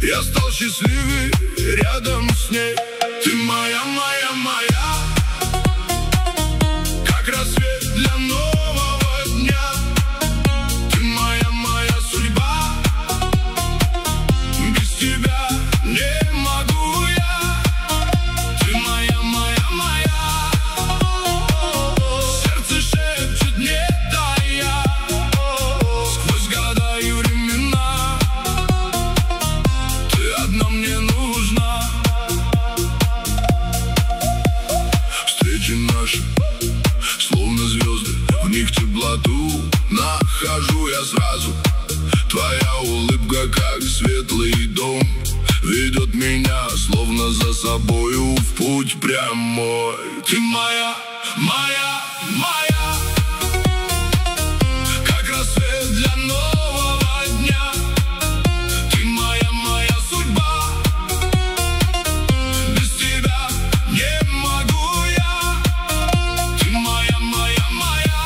Я стал счастливей рядом с ней. Ты моя, моя, моя, как рассвет для нового дня. Ты моя, моя судьба, без тебя не могу я. Ты моя, моя, моя, сердце шепчет не тая. Сквозь года и времена ты одна мне нужна. Встречи наши словно звезды, в них теплоту нахожу я сразу. Твоя улыбка, как светлый дом, ведет меня словно за собою в путь прямой. Ты моя, моя, моя, как рассвет для нового дня. Ты моя, моя судьба, без тебя не могу я. Ты моя, моя, моя,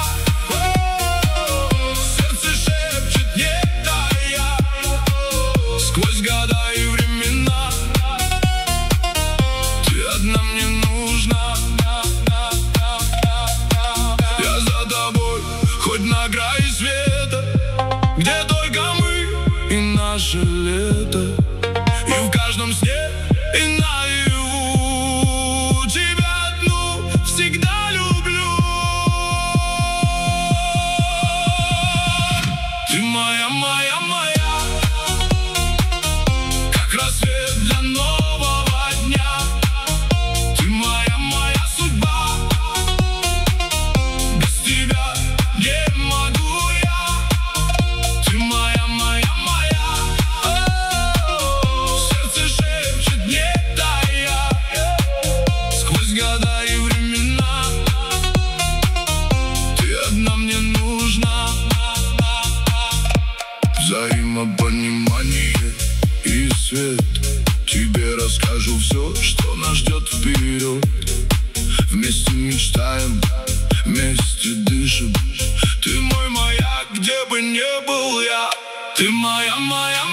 сердце шепчет не тая. Сквозь года и времена ты одна мне нужна. Я за тобой, хоть на край света, где только мы и наше лето. И в каждом сне и наяву тебя одну всегда люблю. Ты моя, моя, моя, как рассвет для нового дня. Ты моя, моя судьба, без тебя не могу я. Ты моя, моя, моя, сердце шепчет не тая. Сквозь года и времена ты одна мне нужна. Взаимопонимание и свет, тебе расскажу все, что нас ждет вперед. Вместе мечтаем, вместе дышим. Ты мой маяк, где бы не был я. Ты моя, моя,